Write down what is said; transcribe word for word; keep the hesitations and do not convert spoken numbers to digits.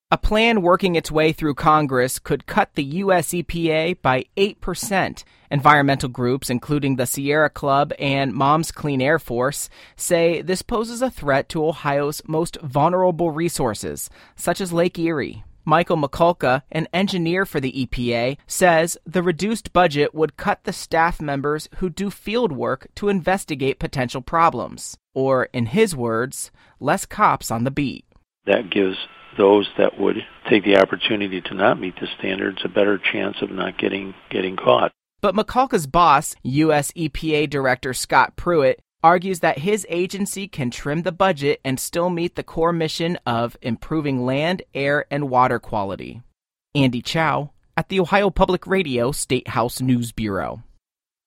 A plan working its way through Congress could cut the U S E P A by eight percent. Environmental groups, including the Sierra Club and Moms Clean Air Force, say this poses a threat to Ohio's most vulnerable resources, such as Lake Erie. Michael Mikulka, an engineer for the E P A, says the reduced budget would cut the staff members who do field work to investigate potential problems. Or, in his words, less cops on the beat. That gives those that would take the opportunity to not meet the standards a better chance of not getting getting caught. But Mikulka's boss, U S E P A Director Scott Pruitt, argues that his agency can trim the budget and still meet the core mission of improving land, air, and water quality. Andy Chow at the Ohio Public Radio State House News Bureau.